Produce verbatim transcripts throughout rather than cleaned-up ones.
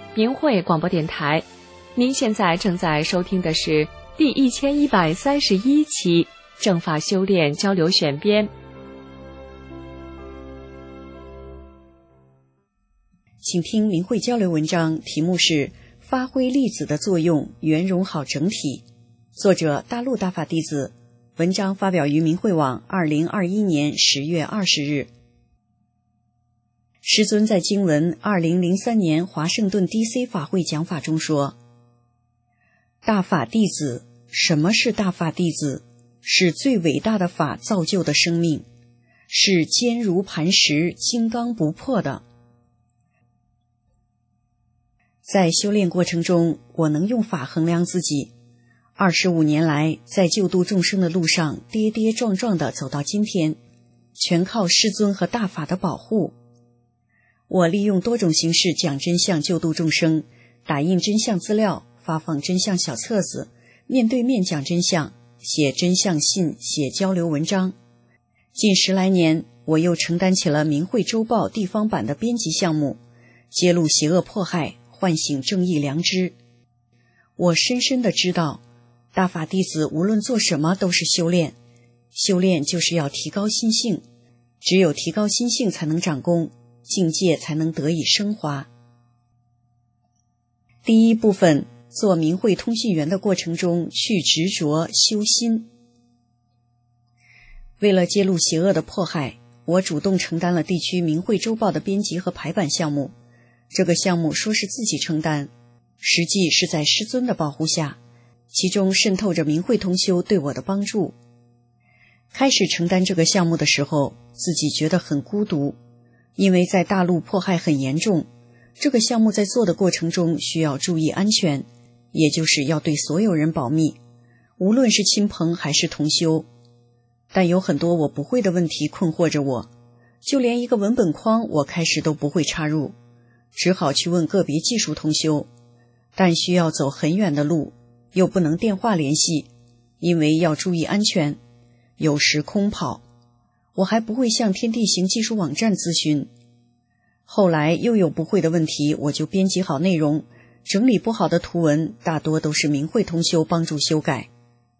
明慧广播电台。您现在正在收听的是第一千一百三十一期正法修炼交流选编。 请听明慧交流文章，题目是发挥粒子的作用，圆融好整体。作者大陆大法弟子，文章发表于明慧网二零二一年十月二十日。师尊在经文二零零三年华盛顿 D C 法会讲法中说，大法弟子，什么是大法弟子？是最伟大的法造就的生命，是坚如磐石、金刚不破的。在修炼过程中，我能用法衡量自己。二十五年来，在救度众生的路上跌跌撞撞地走到今天，全靠师尊和大法的保护。我利用多种形式讲真相救度众生，打印真相资料，发放真相小册子，面对面讲真相，写真相信，写交流文章。近十来年，我又承担起了明慧周报地方版的编辑项目，揭露邪恶迫害，唤醒正义良知。我深深地知道，大法弟子无论做什么都是修炼，修炼就是要提高心性，只有提高心性才能长功，境界才能得以升华。第一部分，做明慧通讯员的过程中去执着修心。为了揭露邪恶的迫害，我主动承担了地区明慧周报的编辑和排版项目。这个项目说是自己承担，实际是在师尊的保护下，其中渗透着明慧同修对我的帮助。开始承担这个项目的时候，自己觉得很孤独，因为在大陆迫害很严重，这个项目在做的过程中需要注意安全，也就是要对所有人保密，无论是亲朋还是同修。但有很多我不会的问题困惑着我，就连一个文本框我开始都不会插入，只好去问个别技术同修，但需要走很远的路，又不能电话联系，因为要注意安全，有时空跑。我还不会向天地行技术网站咨询。后来又有不会的问题，我就编辑好内容，整理不好的图文大多都是明慧同修帮助修改。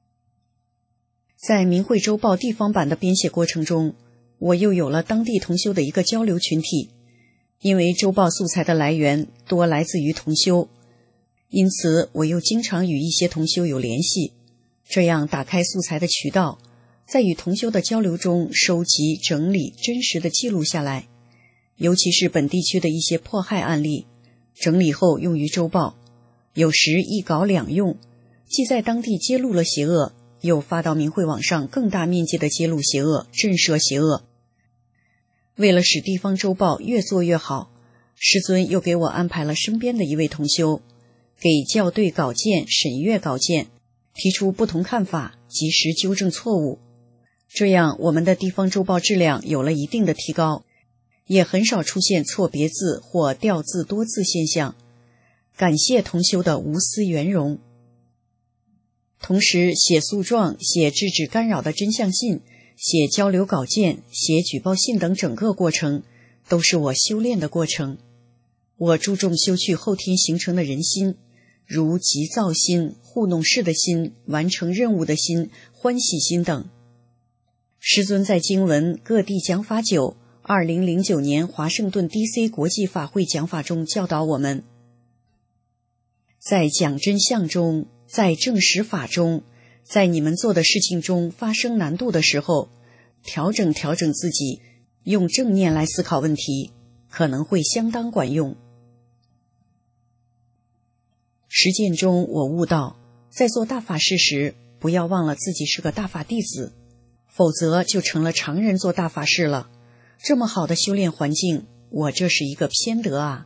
在明慧周报地方版的编写过程中，我又有了当地同修的一个交流群体，因为周报素材的来源多来自于同修，因此我又经常与一些同修有联系，这样打开素材的渠道，在与同修的交流中收集整理真实的记录下来，尤其是本地区的一些迫害案例，整理后用于周报，有时一稿两用，既在当地揭露了邪恶，又发到明慧网上更大面积的揭露邪恶，震慑邪恶。为了使地方周报越做越好，师尊又给我安排了身边的一位同修，给校对稿件、审阅稿件，提出不同看法，及时纠正错误。这样我们的地方周报质量有了一定的提高，也很少出现错别字或掉字多字现象。感谢同修的无私圆融。同时写诉状、写制止干扰的真相信、写交流稿件、写举报信等整个过程都是我修炼的过程。我注重修去后天形成的人心，如急躁心、糊弄事的心、完成任务的心、欢喜心等。师尊在经文各地讲法九二零零九年华盛顿 D C 国际法会讲法中教导我们，在讲真相中，在证实法中，在你们做的事情中发生难度的时候，调整调整自己，用正念来思考问题，可能会相当管用。实践中我悟到，在做大法事时，不要忘了自己是个大法弟子，否则就成了常人做大法事了。这么好的修炼环境，我这是一个偏德啊。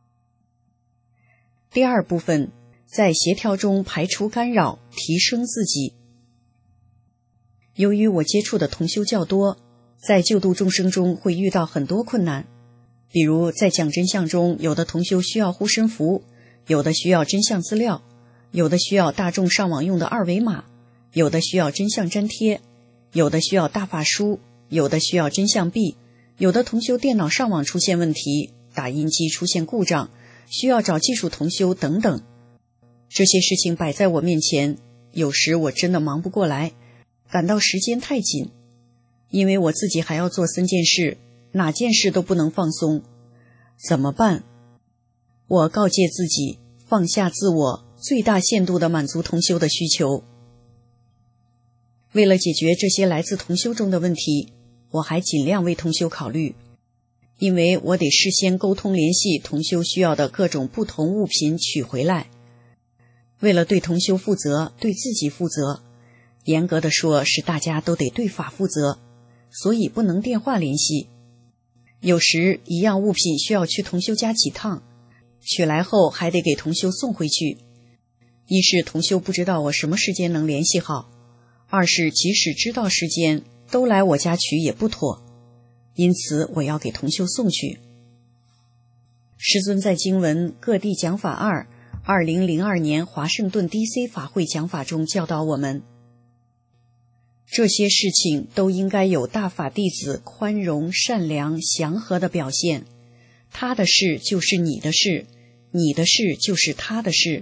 第二部分，在协调中排除干扰，提升自己。由于我接触的同修较多，在救度众生中会遇到很多困难，比如在讲真相中，有的同修需要护身符，有的需要真相资料，有的需要大众上网用的二维码，有的需要真相粘贴，有的需要大法书，有的需要真相币，有的同修电脑上网出现问题，打印机出现故障， 需要找技术同修等等。这些事情摆在我面前，有时我真的忙不过来，感到时间太紧，因为我自己还要做三件事，哪件事都不能放松。怎么办？我告诫自己，放下自我，最大限度地满足同修的需求。为了解决这些来自同修中的问题，我还尽量为同修考虑，因为我得事先沟通联系同修需要的各种不同物品取回来。为了对同修负责，对自己负责，严格的说是大家都得对法负责，所以不能电话联系。有时一样物品需要去同修家几趟，取来后还得给同修送回去。一是同修不知道我什么时间能联系好，二是即使知道时间都来我家取也不妥，因此我要给同修送去。师尊在经文各地讲法二二零零二年华盛顿 D C 法会讲法中教导我们，这些事情都应该有大法弟子宽容、善良、祥和的表现。他的事就是你的事，你的事就是他的事。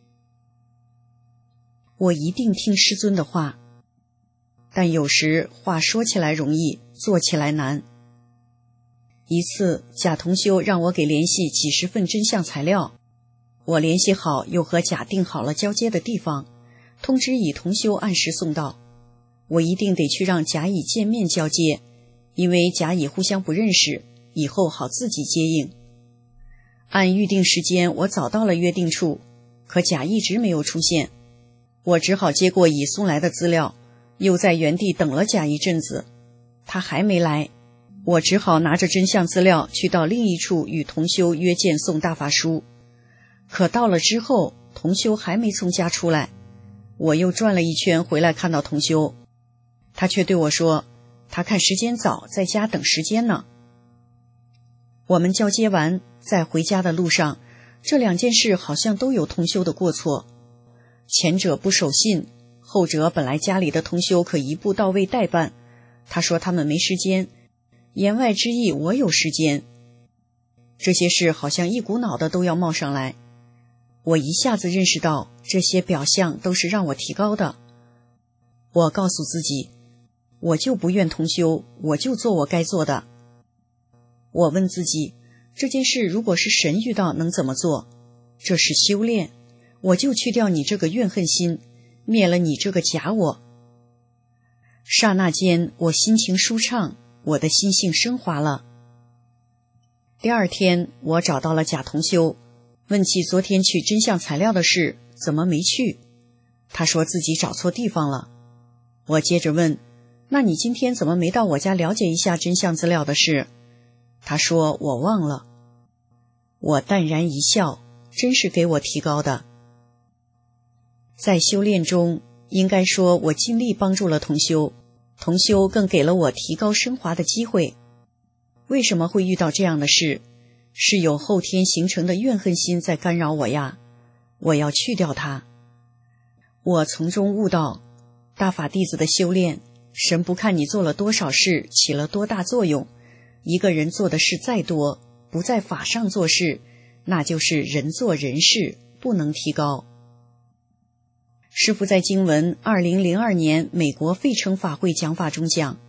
我一定听师尊的话，但有时话说起来容易，做起来难。一次，贾同修让我给联系几十份真相材料，我联系好，又和贾定好了交接的地方，通知乙同修按时送到。我一定得去让甲乙见面交接，因为甲乙互相不认识，以后好自己接应。按预定时间，我早到了约定处，可甲一直没有出现，我只好接过乙送来的资料，又在原地等了甲一阵子，他还没来，我只好拿着真相资料去到另一处与同修约见送大法书。可到了之后，同修还没从家出来，我又转了一圈回来看到同修，他却对我说，他看时间早，在家等时间呢。我们交接完，在回家的路上，这两件事好像都有同修的过错。前者不守信，后者本来家里的同修可一步到位代办，他说他们没时间，言外之意我有时间。这些事好像一股脑的都要冒上来，我一下子认识到这些表象都是让我提高的。我告诉自己，我就不怨同修，我就做我该做的。我问自己，这件事如果是神遇到能怎么做？这是修炼，我就去掉你这个怨恨心，灭了你这个假我。刹那间，我心情舒畅，我的心性升华了。第二天，我找到了贾同修，问起昨天取真相材料的事，怎么没去？他说自己找错地方了。我接着问，那你今天怎么没到我家了解一下真相资料的事？他说我忘了。我淡然一笑，真是给我提高的。在修炼中，应该说我尽力帮助了同修，同修更给了我提高升华的机会。为什么会遇到这样的事？是有后天形成的怨恨心在干扰我呀，我要去掉它。我从中悟到，大法弟子的修炼，神不看你做了多少事，起了多大作用，一个人做的事再多，不在法上做事，那就是人做人事，不能提高。师父在经文二零零二年美国费城法会讲法中讲，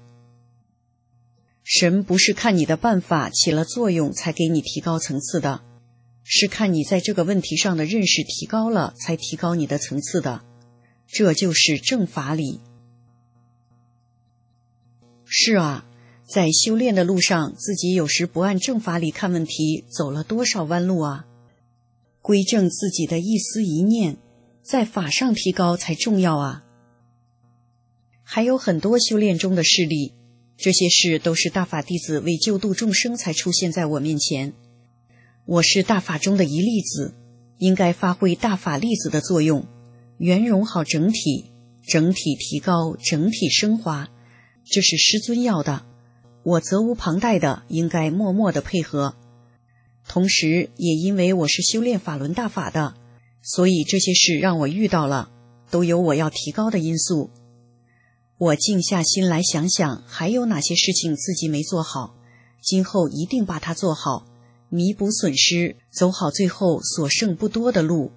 神不是看你的办法起了作用才给你提高层次的，是看你在这个问题上的认识提高了才提高你的层次的，这就是正法理。是啊，在修炼的路上，自己有时不按正法理看问题，走了多少弯路啊！归正自己的一思一念，在法上提高才重要啊！还有很多修炼中的事例，这些事都是大法弟子为救度众生才出现在我面前。我是大法中的一粒子，应该发挥大法粒子的作用，圆融好整体，整体提高，整体升华，这是师尊要的，我责无旁贷的应该默默的配合。同时也因为我是修炼法轮大法的，所以这些事让我遇到了，都有我要提高的因素。我静下心来想想，还有哪些事情自己没做好，今后一定把它做好， 弥补损失，走好最后所剩不多的路。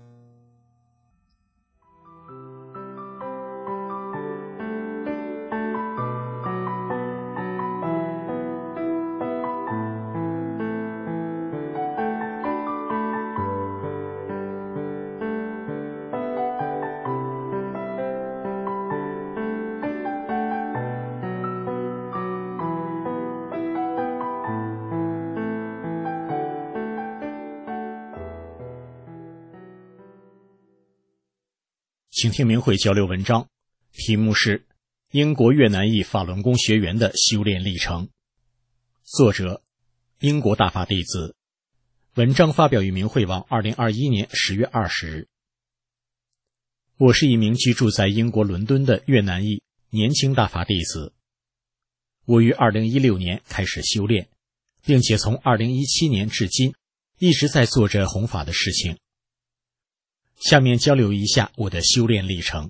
请听明慧交流文章，题目是英国越南裔法轮功学员的修炼历程，作者英国大法弟子，文章发表于明慧网二零二一年十月二十日。我是一名居住在英国伦敦的越南裔年轻大法弟子，我于二零一六年开始修炼，并且从二零一七年至今一直在做着弘法的事情。下面交流一下我的修炼历程。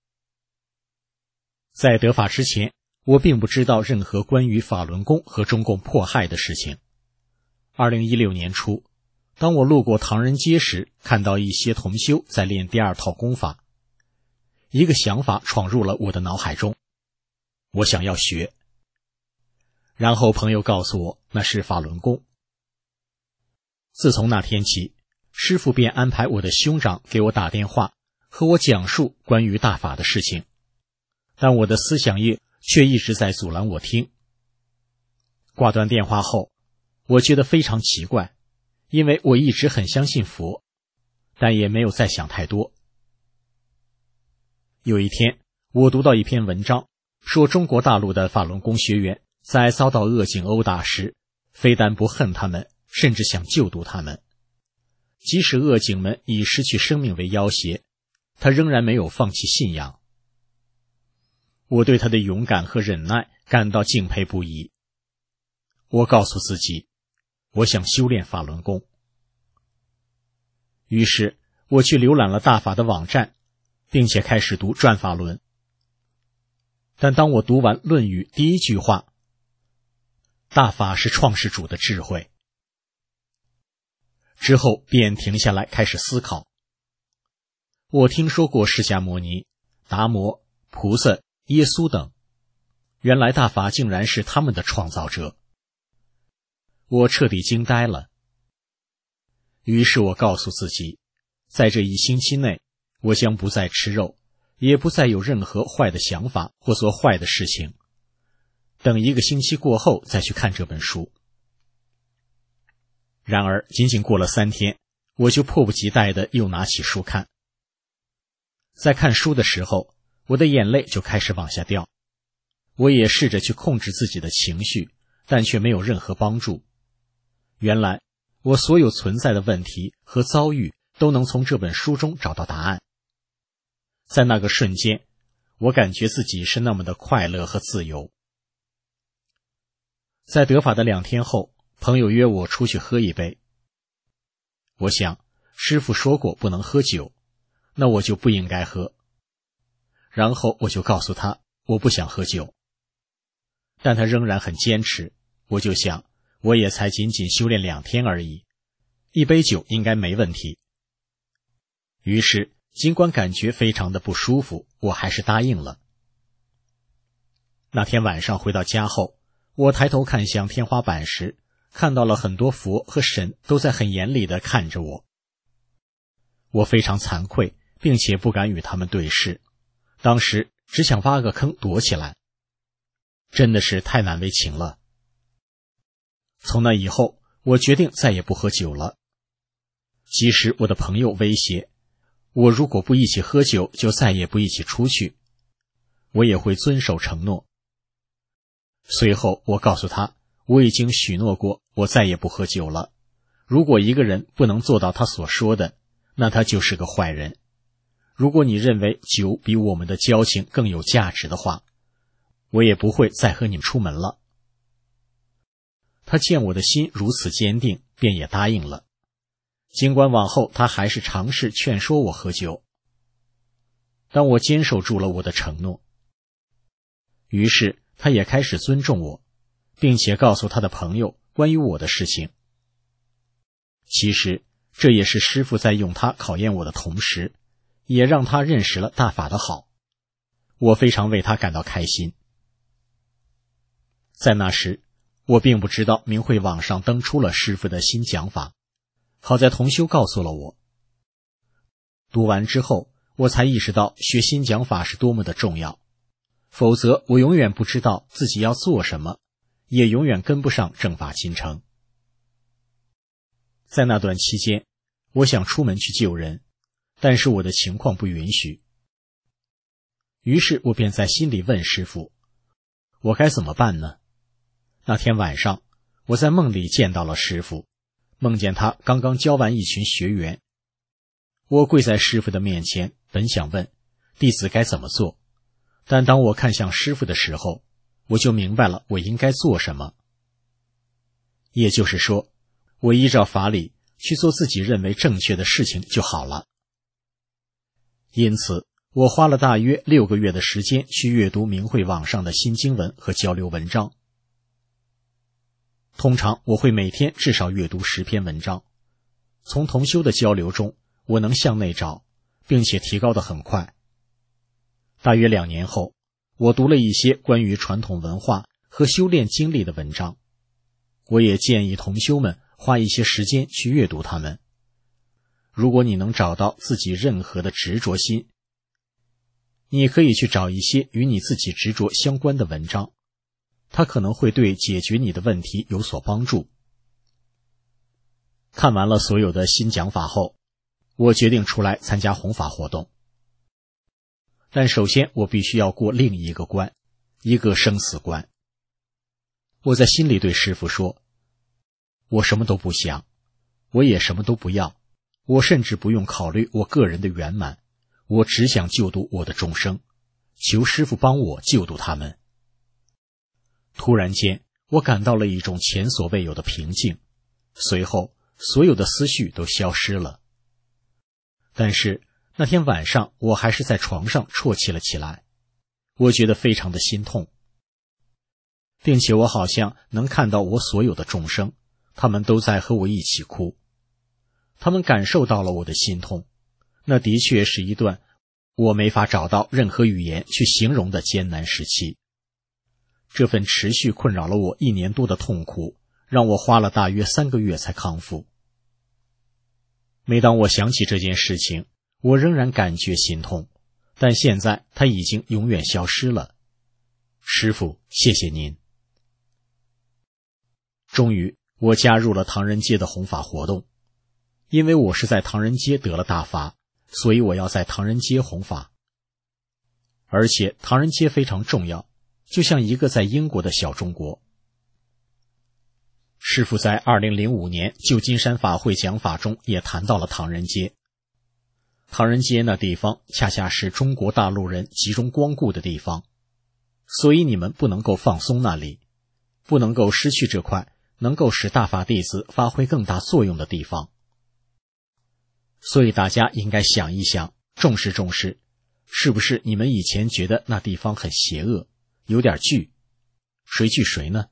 在得法之前，我并不知道任何关于法轮功和中共迫害的事情。二零一六年初，当我路过唐人街时，看到一些同修在练第二套功法，一个想法闯入了我的脑海中，我想要学。然后朋友告诉我那是法轮功。自从那天起，师父便安排我的兄长给我打电话，和我讲述关于大法的事情，但我的思想业却一直在阻拦我听。挂断电话后，我觉得非常奇怪，因为我一直很相信佛，但也没有再想太多。有一天，我读到一篇文章，说中国大陆的法轮功学员在遭到恶警殴打时，非但不恨他们，甚至想救度他们。即使恶警们以失去生命为要挟，他仍然没有放弃信仰。我对他的勇敢和忍耐感到敬佩不已。我告诉自己，我想修炼法轮功。于是我去浏览了大法的网站，并且开始读转法轮。但当我读完《论语》第一句话，大法是创世主的智慧，之后便停下来开始思考。我听说过释迦牟尼、达摩、菩萨、耶稣等，原来大法竟然是他们的创造者。我彻底惊呆了。于是我告诉自己，在这一星期内，我将不再吃肉，也不再有任何坏的想法或做坏的事情。等一个星期过后再去看这本书。然而仅仅过了三天，我就迫不及待地又拿起书看。在看书的时候，我的眼泪就开始往下掉。我也试着去控制自己的情绪，但却没有任何帮助。原来我所有存在的问题和遭遇都能从这本书中找到答案。在那个瞬间，我感觉自己是那么的快乐和自由。在得法的两天后，朋友约我出去喝一杯。我想，师父说过不能喝酒，那我就不应该喝。然后我就告诉他，我不想喝酒。但他仍然很坚持，我就想，我也才仅仅修炼两天而已，一杯酒应该没问题。于是，尽管感觉非常的不舒服，我还是答应了。那天晚上回到家后，我抬头看向天花板时，看到了很多佛和神都在很严厉地看着我。我非常惭愧，并且不敢与他们对视，当时只想挖个坑躲起来，真的是太难为情了。从那以后，我决定再也不喝酒了。即使我的朋友威胁我，如果不一起喝酒，就再也不一起出去，我也会遵守承诺。随后我告诉他，我已经许诺过，我再也不喝酒了。如果一个人不能做到他所说的，那他就是个坏人。如果你认为酒比我们的交情更有价值的话，我也不会再和你们出门了。他见我的心如此坚定，便也答应了。尽管往后他还是尝试劝说我喝酒，但我坚守住了我的承诺。于是他也开始尊重我，并且告诉他的朋友关于我的事情。 其实这也是师父在用它考验我的同时，也让他认识了大法的好。我非常为他感到开心。在那时，我并不知道明慧网上登出了师父的新讲法，好在同修告诉了我。读完之后，我才意识到学新讲法是多么的重要，否则我永远不知道自己要做什么，也永远跟不上正法进程。在那段期间，我想出门去救人，但是我的情况不允许。于是我便在心里问师父，我该怎么办呢？那天晚上，我在梦里见到了师父，梦见他刚刚教完一群学员。我跪在师父的面前，本想问弟子该怎么做，但当我看向师父的时候，我就明白了我应该做什么。也就是说，我依照法理去做自己认为正确的事情就好了。因此，我花了大约六个月的时间去阅读明慧网上的新经文和交流文章。通常我会每天至少阅读十篇文章，从同修的交流中，我能向内找，并且提高得很快。大约两年后，我读了一些关于传统文化和修炼经历的文章，我也建议同修们花一些时间去阅读它们。如果你能找到自己任何的执着心，你可以去找一些与你自己执着相关的文章，它可能会对解决你的问题有所帮助。看完了所有的新讲法后，我决定出来参加弘法活动。但首先我必须要过另一个关，一个生死关。我在心里对师父说，我什么都不想，我也什么都不要，我甚至不用考虑我个人的圆满，我只想救度我的众生，求师父帮我救度他们。突然间，我感到了一种前所未有的平静，随后所有的思绪都消失了。但是那天晚上我还是在床上啜泣了起来，我觉得非常的心痛，并且我好像能看到我所有的众生，他们都在和我一起哭，他们感受到了我的心痛。那的确是一段我没法找到任何语言去形容的艰难时期。这份持续困扰了我一年多的痛苦，让我花了大约三个月才康复。每当我想起这件事情，我仍然感觉心痛，但现在它已经永远消失了。师父，谢谢您。终于，我加入了唐人街的弘法活动。因为我是在唐人街得了大法，所以我要在唐人街弘法。而且唐人街非常重要，就像一个在英国的小中国。师父在二零零五年旧金山法会讲法中也谈到了唐人街。唐人街那地方恰恰是中国大陆人集中光顾的地方，所以你们不能够放松那里，不能够失去这块能够使大法弟子发挥更大作用的地方。所以大家应该想一想，重视重视，是不是你们以前觉得那地方很邪恶，有点惧？谁惧谁呢？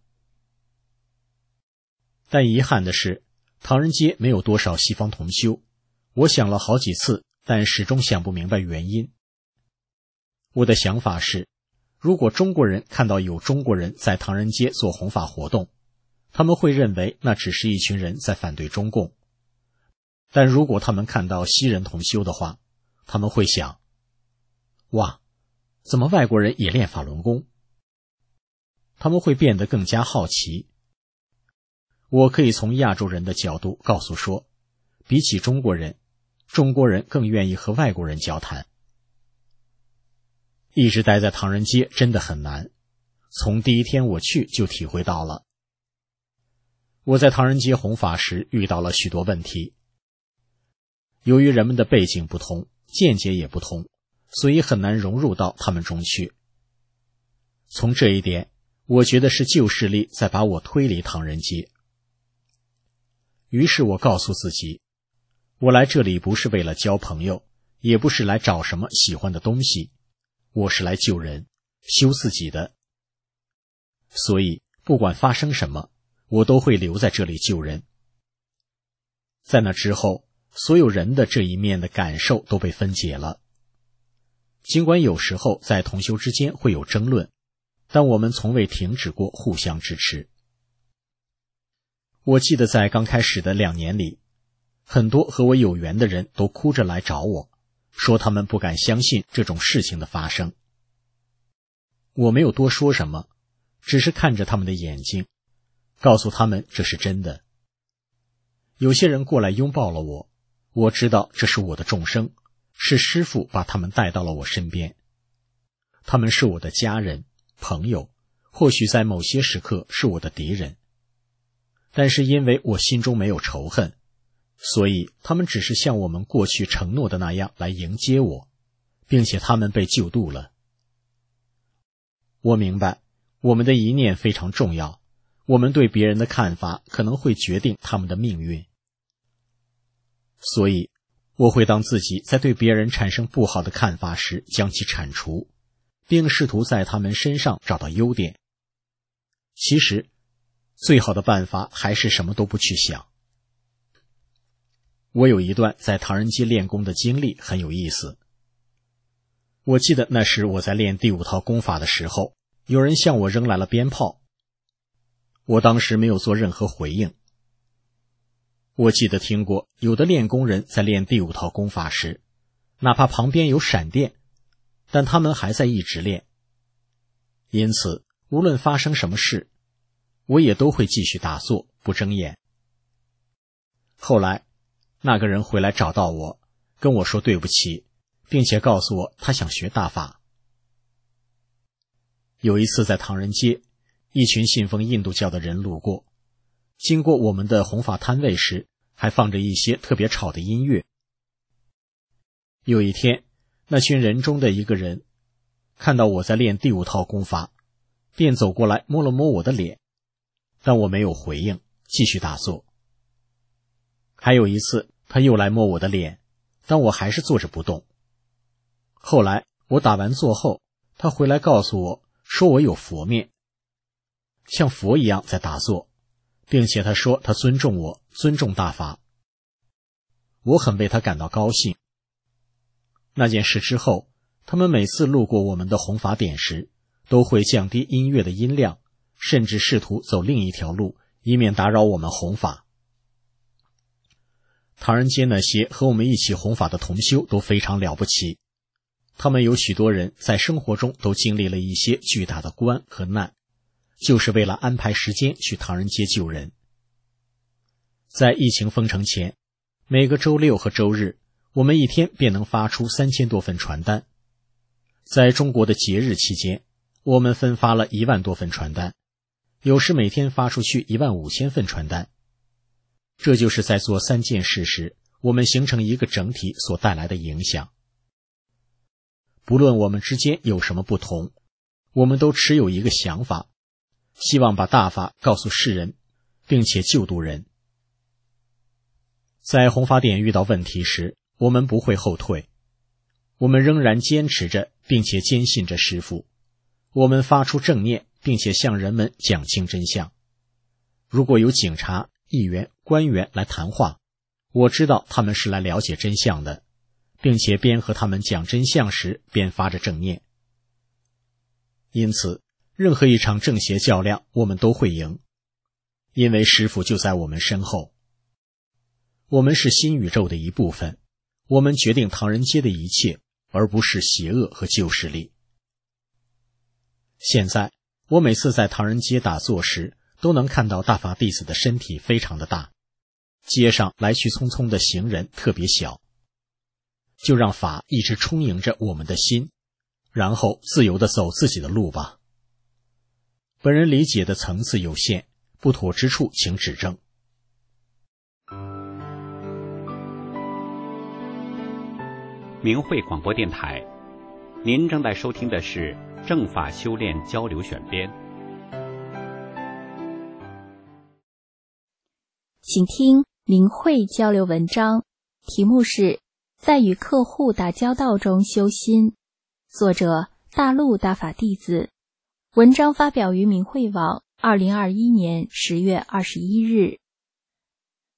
但遗憾的是，唐人街没有多少西方同修。我想了好几次，但始终想不明白原因。我的想法是，如果中国人看到有中国人在唐人街做弘法活动，他们会认为那只是一群人在反对中共。但如果他们看到西人同修的话，他们会想，哇，怎么外国人也练法轮功？他们会变得更加好奇。我可以从亚洲人的角度告诉说，比起中国人，中国人更愿意和外国人交谈。一直待在唐人街真的很难，从第一天我去就体会到了。我在唐人街弘法时遇到了许多问题。由于人们的背景不同，见解也不同，所以很难融入到他们中去。从这一点，我觉得是旧势力在把我推离唐人街。于是我告诉自己，我来这里不是为了交朋友，也不是来找什么喜欢的东西，我是来救人，修自己的。所以不管发生什么，我都会留在这里救人。 在那之后，所有人的这一面的感受都被分解了。尽管有时候在同修之间会有争论，但我们从未停止过互相支持。我记得在刚开始的两年里，很多和我有缘的人都哭着来找我，说他们不敢相信这种事情的发生。我没有多说什么，只是看着他们的眼睛，告诉他们这是真的。有些人过来拥抱了我，我知道这是我的众生，是师父把他们带到了我身边。他们是我的家人、朋友，或许在某些时刻是我的敌人。但是因为我心中没有仇恨，所以他们只是像我们过去承诺的那样来迎接我，并且他们被救度了。我明白，我们的一念非常重要，我们对别人的看法可能会决定他们的命运。所以，我会当自己在对别人产生不好的看法时将其铲除，并试图在他们身上找到优点。其实，最好的办法还是什么都不去想。我有一段在唐人街练功的经历很有意思。我记得那时我在练第五套功法的时候，有人向我扔来了鞭炮。我当时没有做任何回应。我记得听过有的练功人在练第五套功法时，哪怕旁边有闪电，但他们还在一直练。因此，无论发生什么事，我也都会继续打坐，不睁眼。后来，那个人回来找到我，跟我说对不起，并且告诉我他想学大法。有一次在唐人街，一群信奉印度教的人路过，经过我们的弘法摊位时，还放着一些特别吵的音乐。有一天，那群人中的一个人看到我在练第五套功法，便走过来摸了摸我的脸，但我没有回应，继续打坐。还有一次，他又来摸我的脸，但我还是坐着不动。后来我打完坐后，他回来告诉我说我有佛面，像佛一样在打坐，并且他说他尊重我，尊重大法。我很为他感到高兴。那件事之后，他们每次路过我们的弘法点时，都会降低音乐的音量，甚至试图走另一条路，以免打扰我们弘法。唐人街那些和我们一起弘法的同修都非常了不起，他们有许多人在生活中都经历了一些巨大的关和难，就是为了安排时间去唐人街救人。在疫情封城前，每个周六和周日，我们一天便能发出三千多份传单。在中国的节日期间，我们分发了一万多份传单，有时每天发出去一万五千份传单。这就是在做三件事时，我们形成一个整体所带来的影响。不论我们之间有什么不同，我们都持有一个想法，希望把大法告诉世人，并且救度人。在弘法点遇到问题时，我们不会后退，我们仍然坚持着，并且坚信着师父。我们发出正念，并且向人们讲清真相。如果有警察、议员、官员来谈话，我知道他们是来了解真相的，并且边和他们讲真相时边发着正念。因此，任何一场正邪较量，我们都会赢，因为师父就在我们身后。我们是新宇宙的一部分，我们决定唐人街的一切，而不是邪恶和旧势力。现在，我每次在唐人街打坐时，都能看到大法弟子的身体非常的大，街上来去匆匆的行人特别小。就让法一直充盈着我们的心，然后自由地走自己的路吧。本人理解的层次有限，不妥之处请指正。 明慧广播电台，您正在收听的是正法修炼交流选编。 请听明慧交流文章，题目是在与客户打交道中修心，作者大陆大法弟子，文章发表于明慧网二零二一年十月二十一日。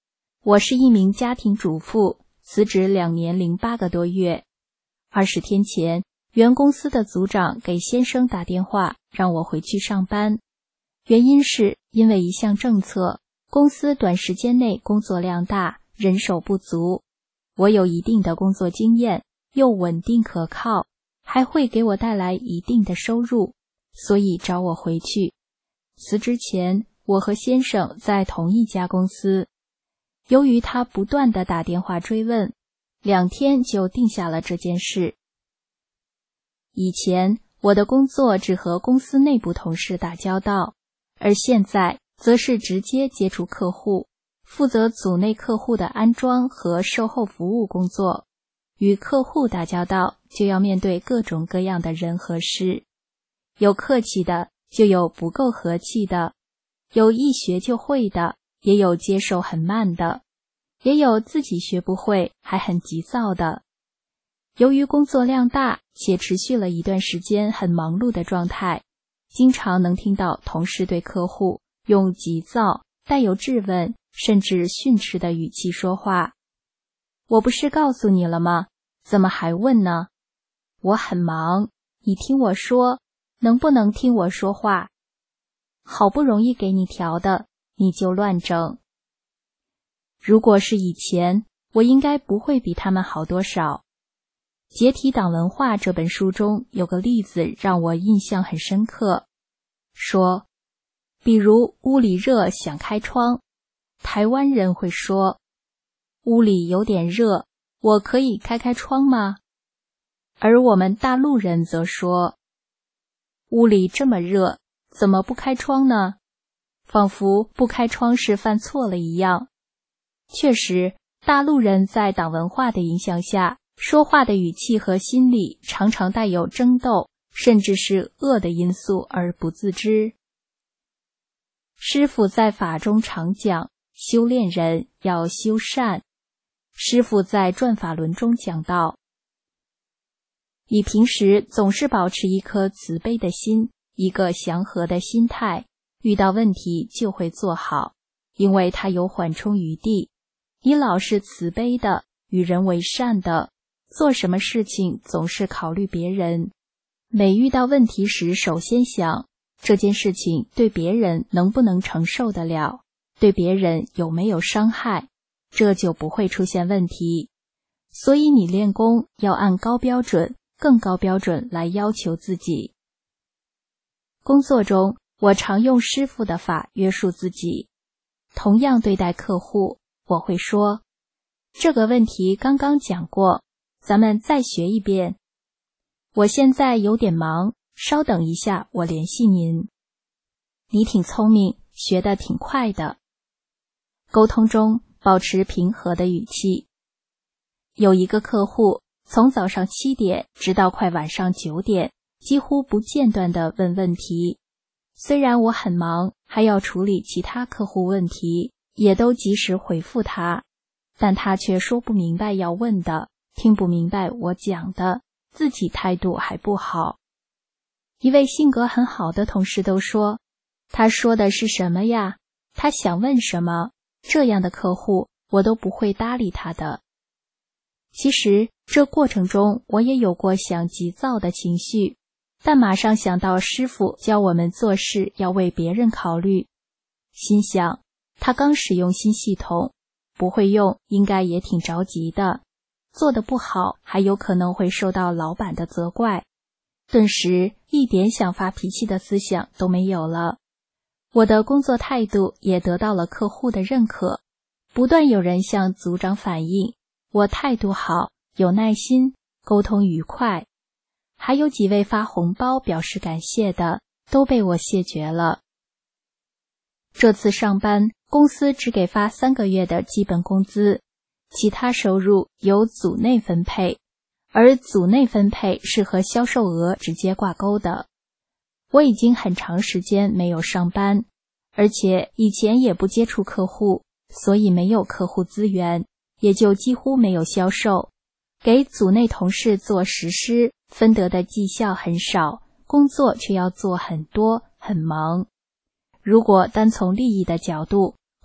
我是一名家庭主妇，辞职两年零八个多月。二十天前，原公司的组长给先生打电话，让我回去上班。原因是因为一项政策，公司短时间内工作量大，人手不足。我有一定的工作经验，又稳定可靠，还会给我带来一定的收入，所以找我回去。辞职前，我和先生在同一家公司。由于他不断地打电话追问，两天就定下了这件事。以前，我的工作只和公司内部同事打交道，而现在则是直接接触客户，负责组内客户的安装和售后服务工作。与客户打交道，就要面对各种各样的人和事，有客气的，就有不够和气的，有一学就会的，也有接受很慢的，也有自己学不会还很急躁的。由于工作量大，且持续了一段时间很忙碌的状态，经常能听到同事对客户用急躁、带有质问甚至训斥的语气说话。我不是告诉你了吗？怎么还问呢？我很忙，你听我说，能不能听我说话？好不容易给你调的，你就乱整。如果是以前，我应该不会比他们好多少。《解体党文化》这本书中有个例子让我印象很深刻，说，比如屋里热想开窗，台湾人会说，屋里有点热，我可以开开窗吗？而我们大陆人则说，屋里这么热，怎么不开窗呢？仿佛不开窗是犯错了一样。确实，大陆人在党文化的影响下，说话的语气和心理常常带有争斗，甚至是恶的因素而不自知。师父在法中常讲，修炼人要修善。师父在转法轮中讲到，你平时总是保持一颗慈悲的心，一个祥和的心态，遇到问题就会做好，因为它有缓冲余地。你老是慈悲的，与人为善的，做什么事情总是考虑别人。每遇到问题时，首先想这件事情对别人能不能承受得了，对别人有没有伤害，这就不会出现问题。所以你练功要按高标准、更高标准来要求自己。工作中，我常用师父的法约束自己。同样对待客户，我会说，这个问题刚刚讲过，咱们再学一遍。我现在有点忙，稍等一下，我联系您。你挺聪明，学得挺快的。沟通中保持平和的语气。有一个客户从早上七点直到快晚上九点，几乎不间断地问问题。虽然我很忙，还要处理其他客户问题，也都及时回复他，但他却说不明白要问的，听不明白我讲的，自己态度还不好。一位性格很好的同事都说，他说的是什么呀？他想问什么？这样的客户，我都不会搭理他的。其实，这过程中我也有过想急躁的情绪，但马上想到师父教我们做事要为别人考虑，心想，他刚使用新系统，不会用应该也挺着急的，做得不好还有可能会受到老板的责怪。顿时一点想发脾气的思想都没有了。我的工作态度也得到了客户的认可，不断有人向组长反映我态度好，有耐心，沟通愉快。还有几位发红包表示感谢的，都被我谢绝了。这次上班，公司只给发三个月的基本工资，其他收入由组内分配，而组内分配是和销售额直接挂钩的。我已经很长时间没有上班，而且以前也不接触客户，所以没有客户资源，也就几乎没有销售。给组内同事做实施，分得的绩效很少，工作却要做很多，很忙。如果单从利益的角度，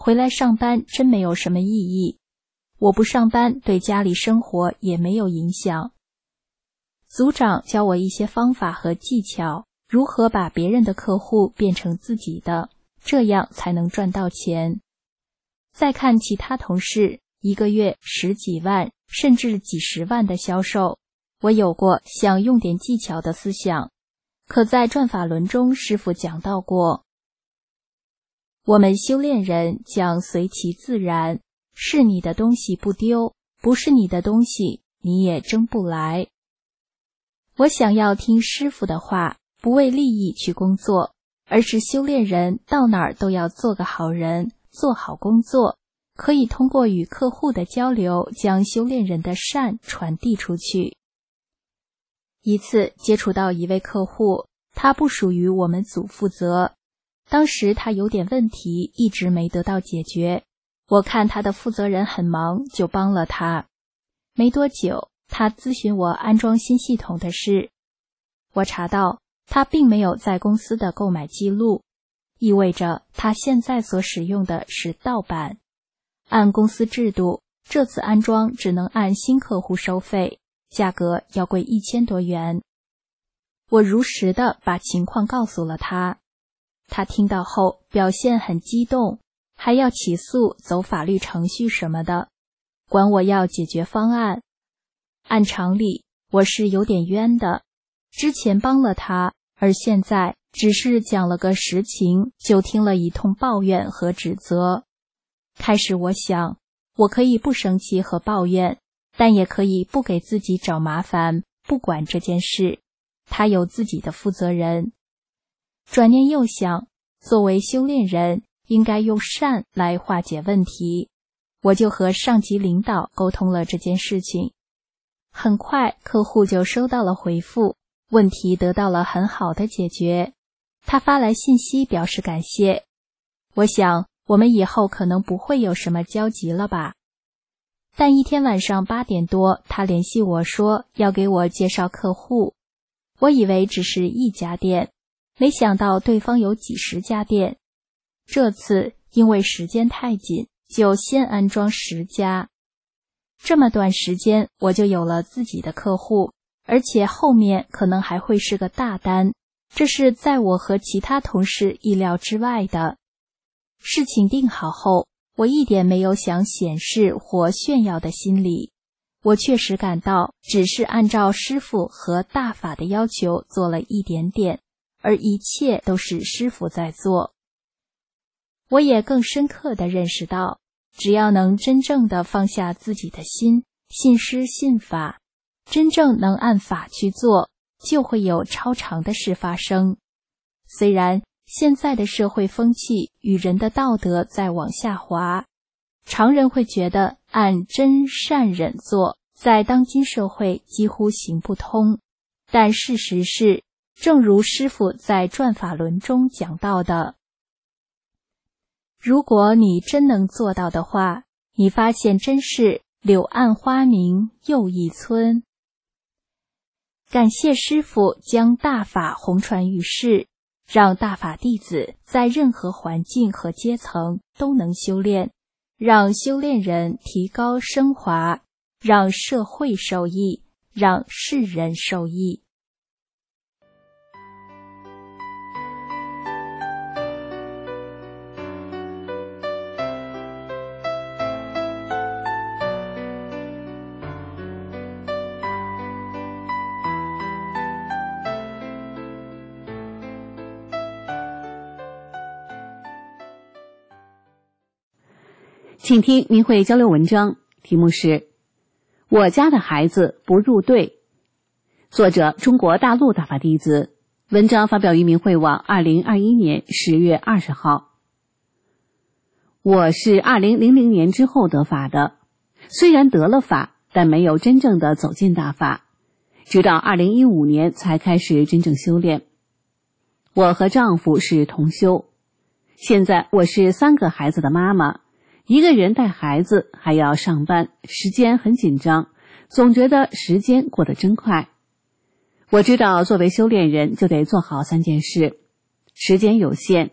回来上班真没有什么意义。我不上班对家里生活也没有影响。组长教我一些方法和技巧，如何把别人的客户变成自己的，这样才能赚到钱。再看其他同事，一个月十几万甚至几十万的销售，我有过想用点技巧的思想。可在转法轮中，师父讲到过，我们修炼人将随其自然，是你的东西不丢，不是你的东西你也争不来。我想要听师父的话，不为利益去工作，而是修炼人到哪儿都要做个好人，做好工作，可以通过与客户的交流，将修炼人的善传递出去。一次接触到一位客户，他不属于我们组负责，当时他有点问题，一直没得到解决。我看他的负责人很忙，就帮了他。没多久，他咨询我安装新系统的事。我查到他并没有在公司的购买记录，意味着他现在所使用的是盗版。按公司制度，这次安装只能按新客户收费，价格要贵一千多元。我如实的把情况告诉了他，他听到后表现很激动，还要起诉走法律程序什么的，管我要解决方案。按常理，我是有点冤的，之前帮了他，而现在只是讲了个实情，就听了一通抱怨和指责。开始我想，我可以不生气和抱怨，但也可以不给自己找麻烦，不管这件事，他有自己的负责人。转念又想，作为修炼人，应该用善来化解问题，我就和上级领导沟通了这件事情。很快客户就收到了回复，问题得到了很好的解决。他发来信息表示感谢。我想我们以后可能不会有什么交集了吧。但一天晚上八点多，他联系我说要给我介绍客户。我以为只是一家店，没想到对方有几十家店。这次因为时间太紧，就先安装十家。这么短时间，我就有了自己的客户，而且后面可能还会是个大单，这是在我和其他同事意料之外的。事情定好后，我一点没有想显示或炫耀的心理，我确实感到只是按照师父和大法的要求做了一点点，而一切都是师父在做。我也更深刻地认识到，只要能真正地放下自己的心，信师信法，真正能按法去做，就会有超常的事发生。虽然现在的社会风气与人的道德在往下滑，常人会觉得按真善忍做，在当今社会几乎行不通。但事实是，正如师父在转法轮中讲到的，如果你真能做到的话，你发现真是柳暗花明又一村。感谢师父将大法弘传于世，让大法弟子在任何环境和阶层都能修炼，让修炼人提高升华，让社会受益，让世人受益。 请听明慧交流文章，题目是我家的孩子不入队，作者中国大陆大法弟子，文章发表于明慧网二零二一年十月二十号。我是二零零零年之后得法的，虽然得了法，但没有真正的走进大法，直到二零一五年才开始真正修炼。我和丈夫是同修，现在我是三个孩子的妈妈，一个人带孩子还要上班，时间很紧张，总觉得时间过得真快。我知道作为修炼人就得做好三件事，时间有限，我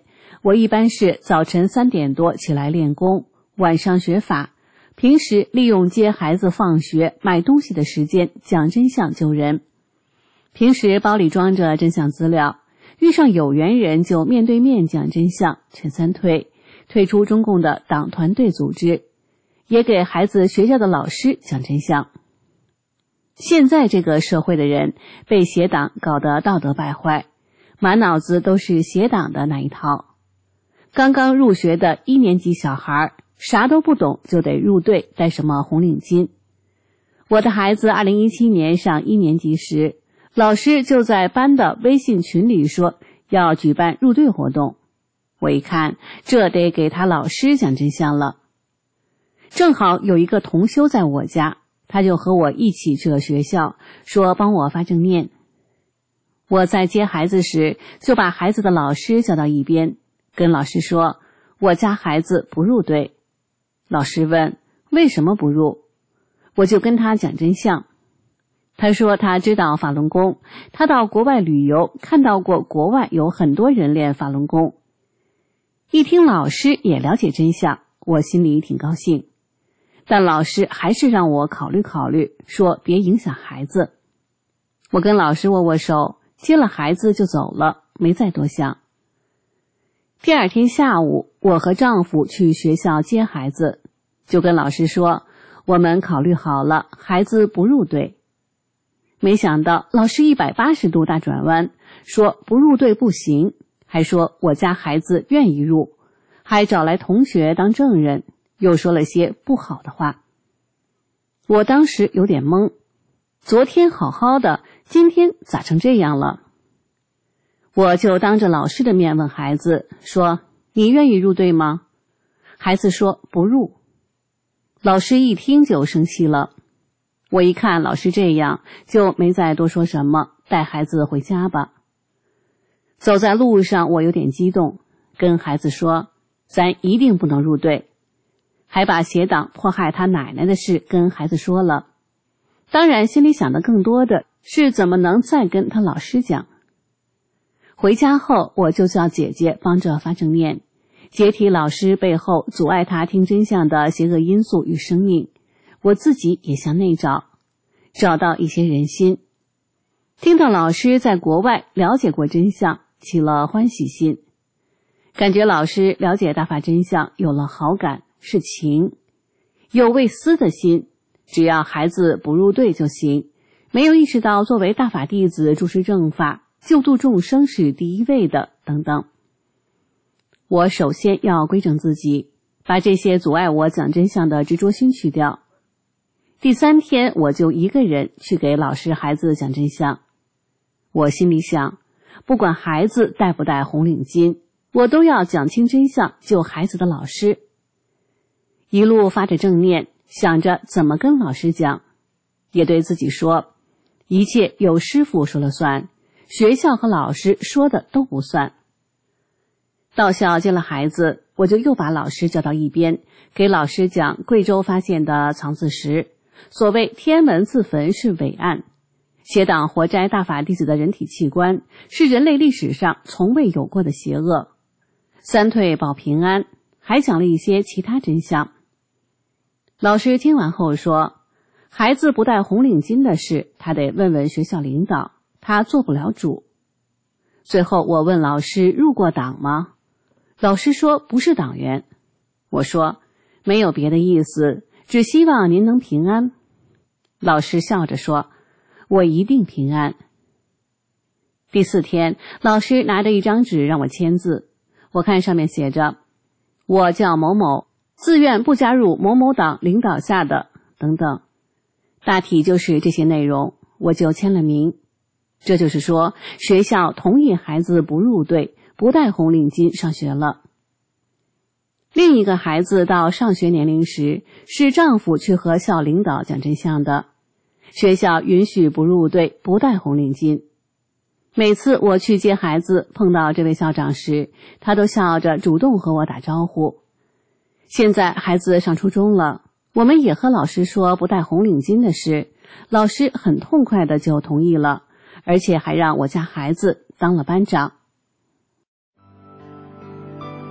我一般是早晨三点多起来练功，晚上学法，平时利用接孩子放学、买东西的时间讲真相救人。平时包里装着真相资料，遇上有缘人就面对面讲真相，劝三退，退出中共的党团队组织，也给孩子学校的老师讲真相。现在这个社会的人被邪党搞得道德败坏，满脑子都是邪党的那一套。刚刚入学的一年级小孩啥都不懂就得入队戴什么红领巾。我的孩子二零一七年上一年级时，老师就在班的微信群里说要举办入队活动。我一看，这得给他老师讲真相了。正好有一个同修在我家，他就和我一起去了学校，说帮我发正念。我在接孩子时，就把孩子的老师叫到一边，跟老师说我家孩子不入队。老师问为什么不入，我就跟他讲真相。他说他知道法轮功，他到国外旅游看到过国外有很多人练法轮功。一听老师也了解真相，我心里挺高兴，但老师还是让我考虑考虑，说别影响孩子。我跟老师握握手，接了孩子就走了，没再多想。第二天下午，我和丈夫去学校接孩子，就跟老师说我们考虑好了，孩子不入队。没想到老师一百八十度大转弯，说不入队不行，还说我家孩子愿意入，还找来同学当证人，又说了些不好的话。我当时有点懵，昨天好好的，今天咋成这样了？我就当着老师的面问孩子说你愿意入队吗？孩子说不入。老师一听就生气了。我一看老师这样，就没再多说什么，带孩子回家吧。走在路上我有点激动，跟孩子说咱一定不能入队，还把邪党迫害他奶奶的事跟孩子说了。当然心里想的更多的是怎么能再跟他老师讲。回家后我就叫姐姐帮着发正念，解体老师背后阻碍他听真相的邪恶因素与生命，我自己也向内找，找到一些人心。听到老师在国外了解过真相，起了欢喜心，感觉老师了解大法真相有了好感，是情。有为私的心，只要孩子不入队就行，没有意识到作为大法弟子注释正法，救度众生是第一位的等等。我首先要规正自己，把这些阻碍我讲真相的执着心去掉。第三天我就一个人去给老师孩子讲真相。我心里想，不管孩子带不带红领巾，我都要讲清真相，救孩子的老师。一路发着正念，想着怎么跟老师讲，也对自己说，一切有师父说了算，学校和老师说的都不算。到校接了孩子，我就又把老师叫到一边，给老师讲贵州发现的藏字石，所谓天安门自焚是伪案，邪党活摘大法弟子的人体器官是人类历史上从未有过的邪恶，三退保平安，还讲了一些其他真相。老师听完后说，孩子不戴红领巾的事他得问问学校领导，他做不了主。最后我问老师入过党吗？老师说不是党员。我说没有别的意思，只希望您能平安。老师笑着说，我一定平安。第四天，老师拿着一张纸让我签字，我看上面写着，我叫某某，自愿不加入某某党领导下的等等，大体就是这些内容，我就签了名。这就是说，学校同意孩子不入队，不带红领巾上学了。另一个孩子到上学年龄时，是丈夫去和校领导讲真相的，学校允许不入队，不带红领巾。每次我去接孩子碰到这位校长时，他都笑着主动和我打招呼。现在孩子上初中了，我们也和老师说不带红领巾的事，老师很痛快的就同意了，而且还让我家孩子当了班长。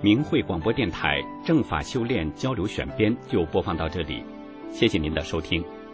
明慧广播电台正法修炼交流选编就播放到这里，谢谢您的收听。